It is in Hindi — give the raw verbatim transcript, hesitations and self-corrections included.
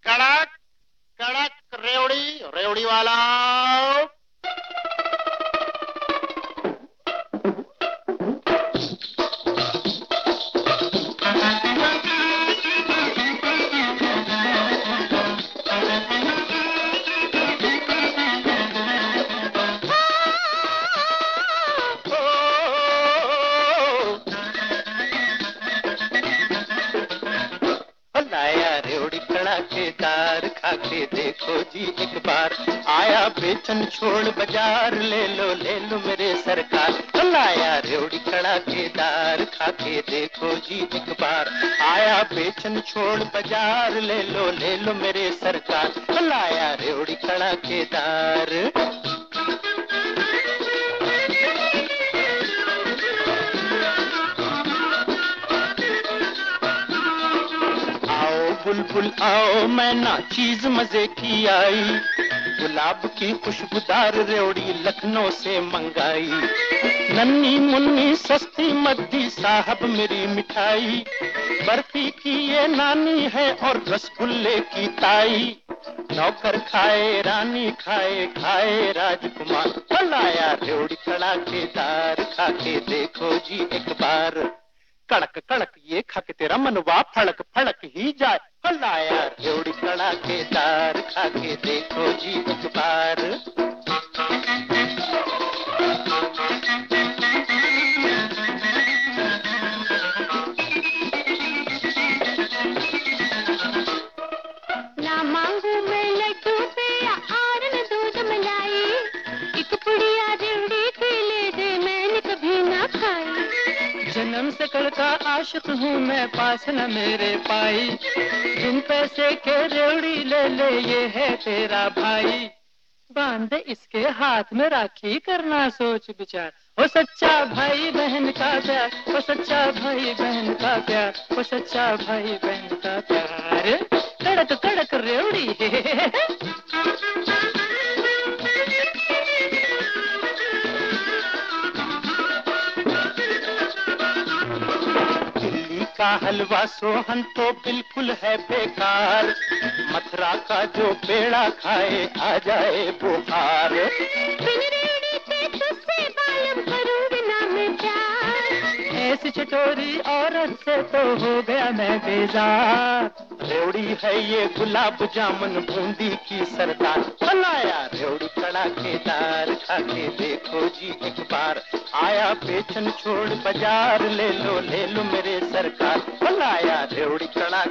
कड़क कड़क रेवड़ी रेवड़ी वाला। लाया रेवड़ी कड़ाकेदार, खाके देखो जी एक बार। आया बेचन छोड़ बाजार, ले लो ले लो मेरे सरकार। लाया रेवड़ी कड़ाकेदार, खाके देखो जी एक बार। आया बेचन छोड़ बाजार, ले लो ले लो मेरे सरकार। लाया रेवड़ी कड़ाकेदार। बुलबुल आओ मैना चीज मजे की आई, गुलाब की खुशबूदार रेवड़ी लखनऊ से मंगाई। नन्ही मुन्नी सस्ती मद्दी साहब मेरी मिठाई, बर्फी की ये नानी है और रसगुल्ले की ताई। नौकर खाए रानी खाए खाए राजकुमार। लाया रेवड़ी कड़ाकेदार, खाके देखो जी एक बार। कड़क कड़क ये खा के तेरा मनवा फड़क फड़क ही जाए। लाया रेवड़ी कड़ाकेदार, खाके देखो जी एक बार। ना मांगू मैं लड्डू पे और न दूध मलाई, एक पुड़िया रेवड़ी की ले दे मैंने कभी ना खाई। जन्म से कल का आशिक हूँ मैं, पास न मेरे पाई। बिन पैसे के रेवड़ी ले ले ये है तेरा भाई। बांध इसके हाथ में राखी करना सोच विचार। वो सच्चा भाई बहन का प्यार, वो सच्चा भाई बहन का प्यार, वो सच्चा भाई बहन का प्यार। कड़क कड़क रेवड़ी का हलवा सोहन तो बिल्कुल है बेकार, मथुरा का जो पेड़ा खाए आ जाए बुखार। बिन रेवड़ी के तुझसे बालम करूंगी ना मैं प्यार, ऐसी चटोरी औरत से तो हो गया मैं बेजार। रेवड़ी है ये गुलाब जामुन बूंदी की सरदार। लाया रेवड़ी कड़ाकेदार, खाके देखो जी एक बार। आया बेचन छोड़ बाजार, ले लो ले लो मेरे सरकार। लाया रेवड़ी कड़ा